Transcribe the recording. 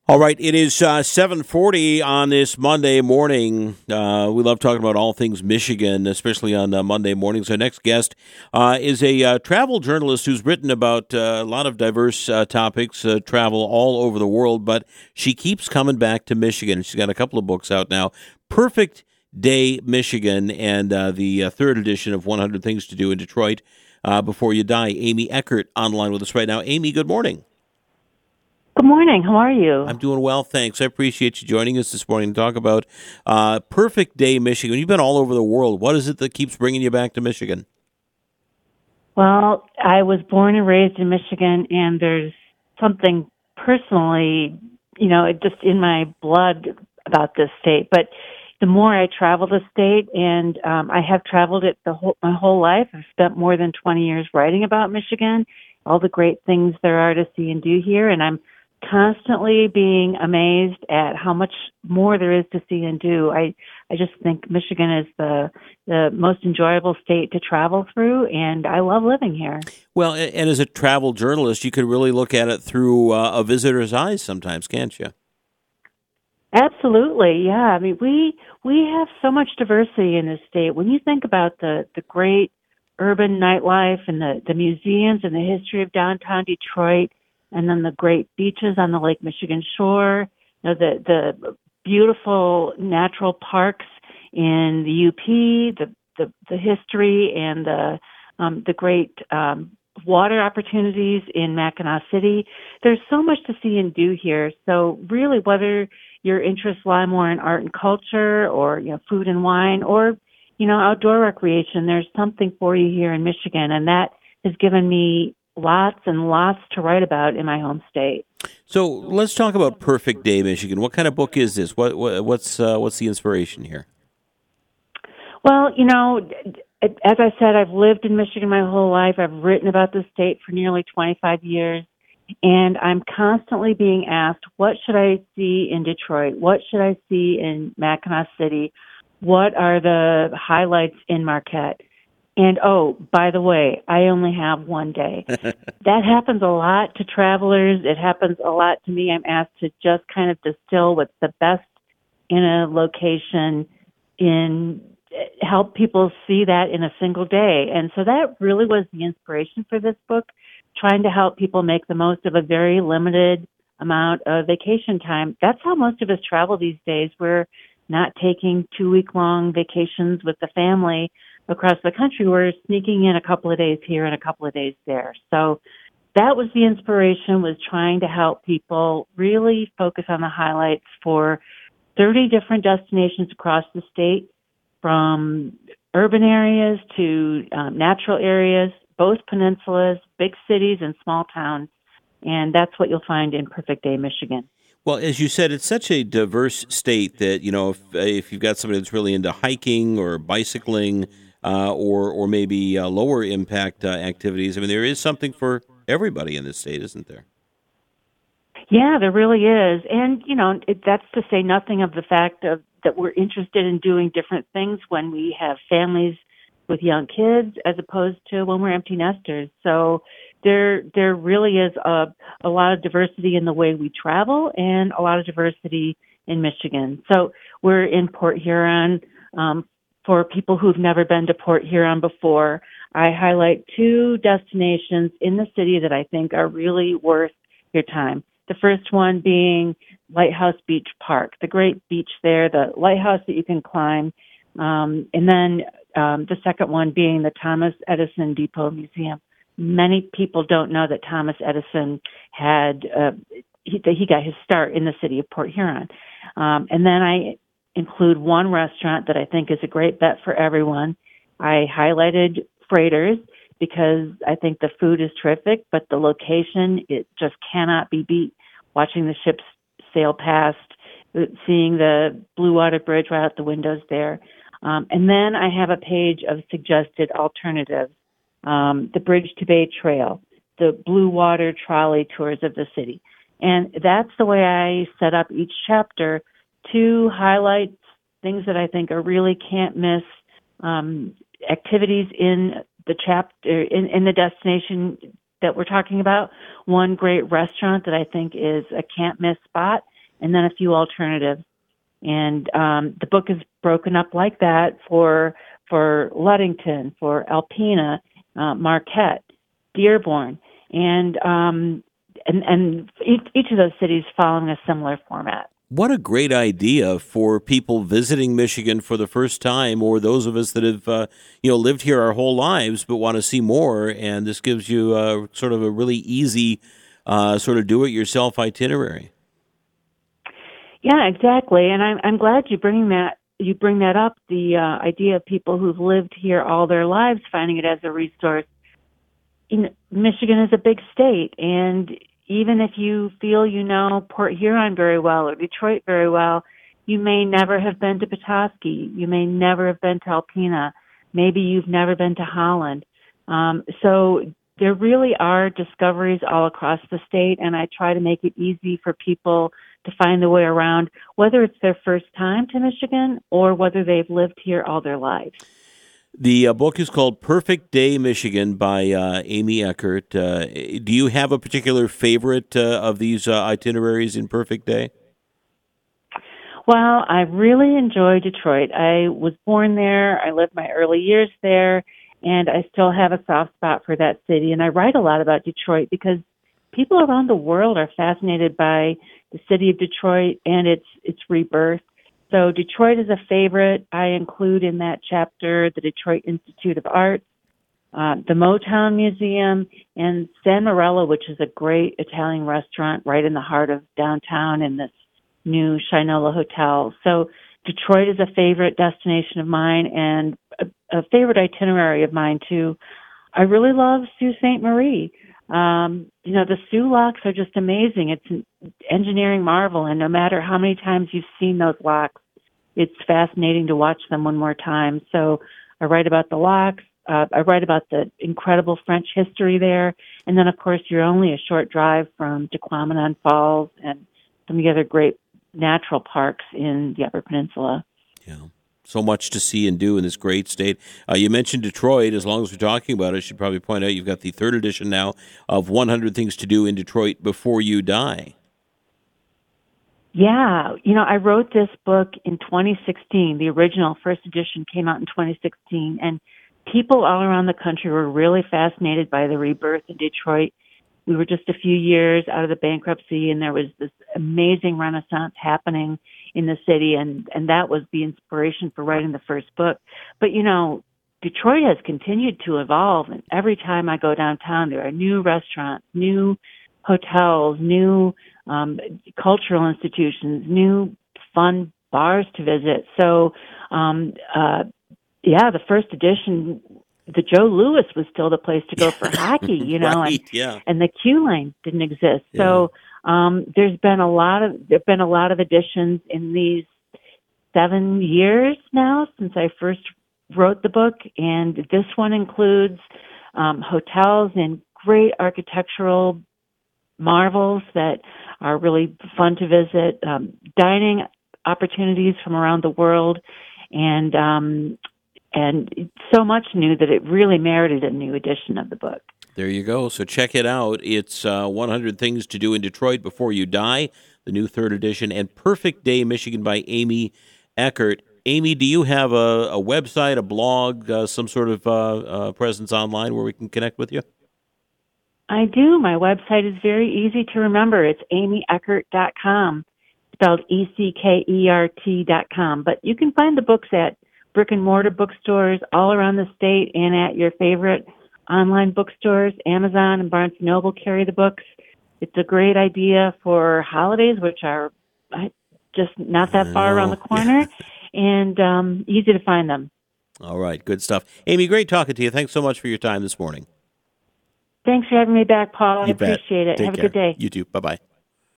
All right, it is 7:40 on this Monday morning. We love talking about all things Michigan, especially on Monday mornings. Our next guest is a travel journalist who's written about a lot of diverse topics, travel all over the world, but she keeps coming back to Michigan. She's got a couple of books out now. Perfect Day Michigan and the third edition of 100 Things to Do in Detroit Before You Die. Amy Eckert online with us right now. Amy, good morning. Good morning. How are you? I'm doing well, thanks. I appreciate you joining us this morning to talk about Perfect Day Michigan. You've been all over the world. What is it that keeps bringing you back to Michigan? Well, I was born and raised in Michigan, and there's something personally, just in my blood about this state. But the more I travel the state, and I have traveled it my whole life. I've spent more than 20 years writing about Michigan, all the great things there are to see and do here, and I'm constantly being amazed at how much more there is to see and do. I just think Michigan is the most enjoyable state to travel through, and I love living here. Well, and as a travel journalist, you could really look at it through a visitor's eyes sometimes, can't you? Absolutely, yeah. I mean, we have so much diversity in this state. When you think about the great urban nightlife and the museums and the history of downtown Detroit, and then the great beaches on the Lake Michigan shore, the beautiful natural parks in the UP, the history and the great water opportunities in Mackinac City. There's so much to see and do here. So really, whether your interests lie more in art and culture, or food and wine, or outdoor recreation, there's something for you here in Michigan, and that has given me lots and lots to write about in my home state. So let's talk about Perfect Day Michigan. What kind of book is this? What's the inspiration here? Well, as I said, I've lived in Michigan my whole life. I've written about the state for nearly 25 years, and I'm constantly being asked, what should I see in Detroit? What should I see in Mackinac City? What are the highlights in Marquette? And, oh, by the way, I only have one day. That happens a lot to travelers. It happens a lot to me. I'm asked to just kind of distill what's the best in a location, in help people see that in a single day. And so that really was the inspiration for this book, trying to help people make the most of a very limited amount of vacation time. That's how most of us travel these days. We're not taking 2-week-long vacations with the family across the country. We're sneaking in a couple of days here and a couple of days there. So that was the inspiration, was trying to help people really focus on the highlights for 30 different destinations across the state, from urban areas to natural areas, both peninsulas, big cities and small towns. And that's what you'll find in Perfect Day, Michigan. Well, as you said, it's such a diverse state that, if you've got somebody that's really into hiking or bicycling, or maybe lower impact activities, I mean, there is something for everybody in this state, isn't there? Yeah, there really is. And, that's to say nothing of the fact that we're interested in doing different things when we have families with young kids as opposed to when we're empty nesters. So there really is a lot of diversity in the way we travel, and a lot of diversity in Michigan. So we're in Port Huron. For people who've never been to Port Huron before, I highlight 2 destinations in the city that I think are really worth your time. The first one being Lighthouse Beach Park, the great beach there, the lighthouse that you can climb. And then the second one being the Thomas Edison Depot Museum. Many people don't know that Thomas Edison he got his start in the city of Port Huron. And then I include one restaurant that I think is a great bet for everyone. I highlighted Freighters because I think the food is terrific, but the location, it just cannot be beat. Watching the ships sail past, seeing the Blue Water Bridge right out the windows there. And then I have a page of suggested alternatives. The Bridge to Bay Trail, the Blue Water Trolley tours of the city. And that's the way I set up each chapter, to highlight things that I think are really can't miss activities in the chapter, in the destination that we're talking about. One great restaurant that I think is a can't miss spot and then a few alternatives. And the book is broken up like that for Ludington, for Alpena, Marquette, Dearborn, and each of those cities following a similar format. What a great idea for people visiting Michigan for the first time, or those of us that have lived here our whole lives but want to see more. And this gives you sort of a really easy sort of do-it-yourself itinerary. Yeah, exactly. And I'm glad you bring that up. The idea of people who've lived here all their lives finding it as a resource. Michigan is a big state, and even if you feel you know Port Huron very well or Detroit very well, you may never have been to Petoskey. You may never have been to Alpena. Maybe you've never been to Holland. So there really are discoveries all across the state, and I try to make it easy for people to find their way around, whether it's their first time to Michigan or whether they've lived here all their lives. The book is called Perfect Day, Michigan by Amy Eckert. Do you have a particular favorite of these itineraries in Perfect Day? Well, I really enjoy Detroit. I was born there. I lived my early years there, and I still have a soft spot for that city. And I write a lot about Detroit because people around the world are fascinated by the city of Detroit and its rebirth. So Detroit is a favorite. I include in that chapter the Detroit Institute of Arts, the Motown Museum, and San Morello, which is a great Italian restaurant right in the heart of downtown in this new Shinola Hotel. So Detroit is a favorite destination of mine and a favorite itinerary of mine, too. I really love Sault Ste. Marie. The Sioux locks are just amazing. It's an engineering marvel, and no matter how many times you've seen those locks, it's fascinating to watch them one more time. So I write about the locks. I write about the incredible French history there. And then, of course, you're only a short drive from Dequamenon Falls and some of the other great natural parks in the Upper Peninsula. Yeah. So much to see and do in this great state. You mentioned Detroit. As long as we're talking about it, I should probably point out you've got the third edition now of 100 Things to Do in Detroit Before You Die. Yeah. I wrote this book in 2016. The original first edition came out in 2016. And people all around the country were really fascinated by the rebirth in Detroit. We were just a few years out of the bankruptcy, and there was this amazing renaissance happening in the city, and that was the inspiration for writing the first book. But, Detroit has continued to evolve, and every time I go downtown, there are new restaurants, new hotels, new cultural institutions, new fun bars to visit. So, the first edition, the Joe Louis was still the place to go for hockey, right, and the Q Line didn't exist. Yeah. So there've been a lot of additions in these 7 years now since I first wrote the book, and this one includes hotels and great architectural marvels that are really fun to visit, dining opportunities from around the world, and so much new that it really merited a new edition of the book. There you go. So check it out. It's 100 Things to Do in Detroit Before You Die, the new third edition, and Perfect Day, Michigan by Amy Eckert. Amy, do you have a website, a blog, some sort of presence online where we can connect with you? I do. My website is very easy to remember. It's amyeckert.com, spelled ECKERT.com. But you can find the books at brick-and-mortar bookstores all around the state and at your favorite online bookstores. Amazon and Barnes & Noble carry the books. It's a great idea for holidays, which are just not that far around the corner, and easy to find them. All right, good stuff. Amy, great talking to you. Thanks so much for your time this morning. Thanks for having me back, Paul. I appreciate it. Have a good day. You too. Bye-bye.